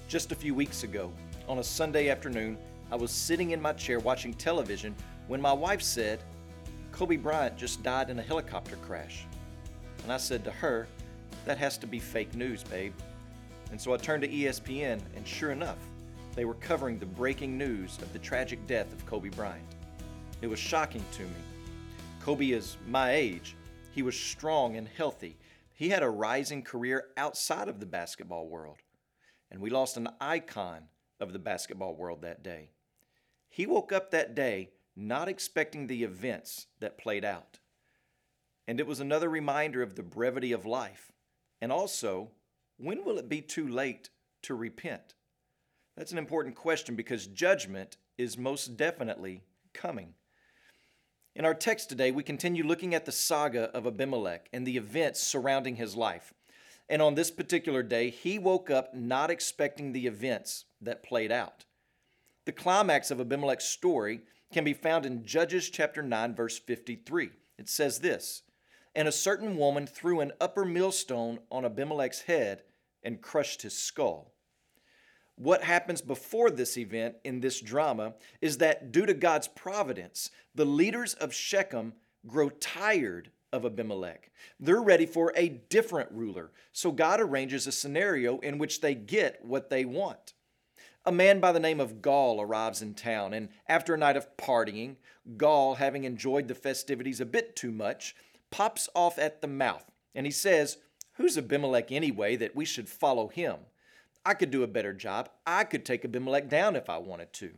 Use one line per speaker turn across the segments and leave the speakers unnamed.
Just a few weeks ago, on a Sunday afternoon, I was sitting in my chair watching television when my wife said, "Kobe Bryant just died in a helicopter crash." And I said to her, "That has to be fake news, babe." And so I turned to ESPN, and sure enough, they were covering the breaking news of the tragic death of Kobe Bryant. It was shocking to me. Kobe is my age. He was strong and healthy. He had a rising career outside of the basketball world. And we lost an icon of the basketball world that day. He woke up that day not expecting the events that played out. And it was another reminder of the brevity of life. And also, when will it be too late to repent? That's an important question because judgment is most definitely coming. In our text today, we continue looking at the saga of Abimelech and the events surrounding his life. And on this particular day, he woke up not expecting the events that played out. The climax of Abimelech's story can be found in Judges chapter 9, verse 53. It says this, "And a certain woman threw an upper millstone on Abimelech's head and crushed his skull." What happens before this event in this drama is that due to God's providence, the leaders of Shechem grow tired of Abimelech. They're ready for a different ruler. So God arranges a scenario in which they get what they want. A man by the name of Gaul arrives in town, and after a night of partying, Gaul, having enjoyed the festivities a bit too much, pops off at the mouth, and he says, "Who's Abimelech anyway that we should follow him? I could do a better job. I could take Abimelech down if I wanted to."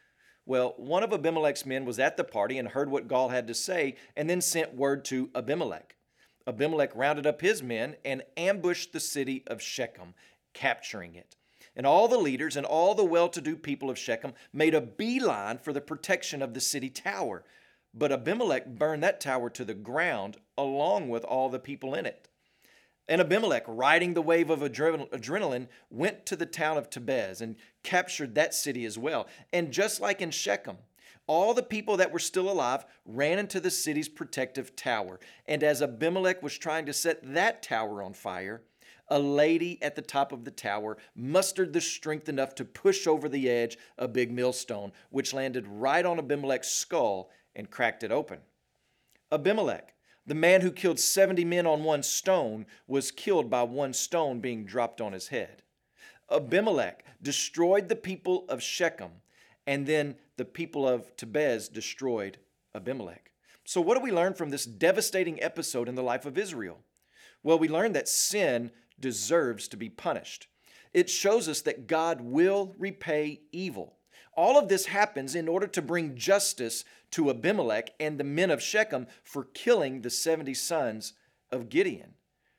Well, one of Abimelech's men was at the party and heard what Gaul had to say and then sent word to Abimelech. Abimelech rounded up his men and ambushed the city of Shechem, capturing it. And all the leaders and all the well-to-do people of Shechem made a beeline for the protection of the city tower. But Abimelech burned that tower to the ground along with all the people in it. And Abimelech, riding the wave of adrenaline, went to the town of Tebez and captured that city as well. And just like in Shechem, all the people that were still alive ran into the city's protective tower. And as Abimelech was trying to set that tower on fire, a lady at the top of the tower mustered the strength enough to push over the edge a big millstone, which landed right on Abimelech's skull and cracked it open. Abimelech, the man who killed 70 men on one stone, was killed by one stone being dropped on his head. Abimelech destroyed the people of Shechem, and then the people of Tebez destroyed Abimelech. So what do we learn from this devastating episode in the life of Israel? Well, we learn that sin deserves to be punished. It shows us that God will repay evil. All of this happens in order to bring justice to Abimelech and the men of Shechem for killing the 70 sons of Gideon.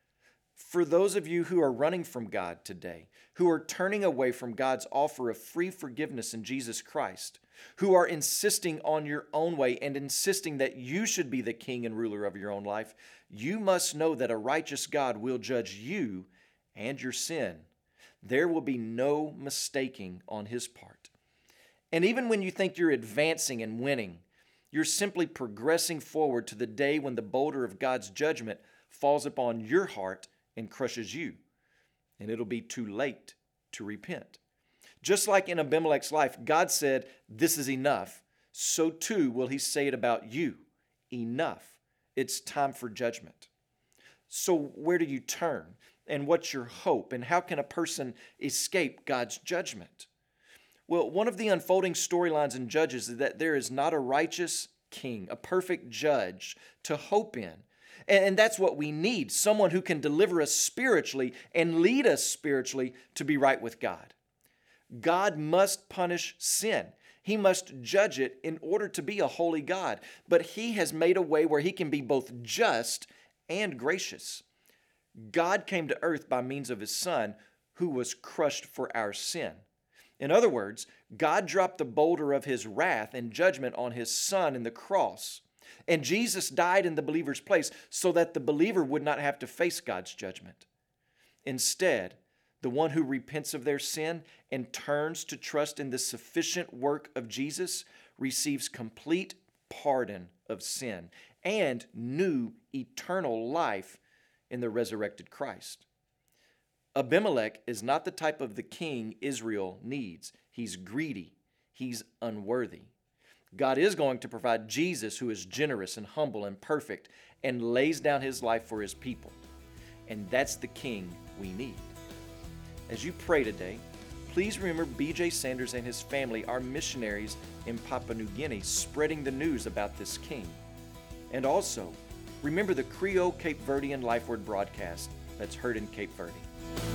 For those of you who are running from God today, who are turning away from God's offer of free forgiveness in Jesus Christ, who are insisting on your own way and insisting that you should be the king and ruler of your own life, you must know that a righteous God will judge you and your sin. There will be no mistaking on his part. And even when you think you're advancing and winning, you're simply progressing forward to the day when the boulder of God's judgment falls upon your heart and crushes you. And it'll be too late to repent. Just like in Abimelech's life, God said, "This is enough." So too will he say it about you. Enough. It's time for judgment. So where do you turn? And what's your hope? And how can a person escape God's judgment? Well, one of the unfolding storylines in Judges is that there is not a righteous king, a perfect judge to hope in. And that's what we need, someone who can deliver us spiritually and lead us spiritually to be right with God. God must punish sin. He must judge it in order to be a holy God. But he has made a way where he can be both just and gracious. God came to earth by means of his Son, who was crushed for our sin. In other words, God dropped the boulder of his wrath and judgment on his Son in the cross. And Jesus died in the believer's place so that the believer would not have to face God's judgment. Instead, the one who repents of their sin and turns to trust in the sufficient work of Jesus receives complete pardon of sin and new eternal life in the resurrected Christ. Abimelech is not the type of the king Israel needs. He's greedy. He's unworthy. God is going to provide Jesus, who is generous and humble and perfect and lays down his life for his people. And that's the king we need. As you pray today, please remember B.J. Sanders and his family are missionaries in Papua New Guinea spreading the news about this king. And also, remember the Creole Cape Verdean Life Word broadcast that's heard in Cape Verde.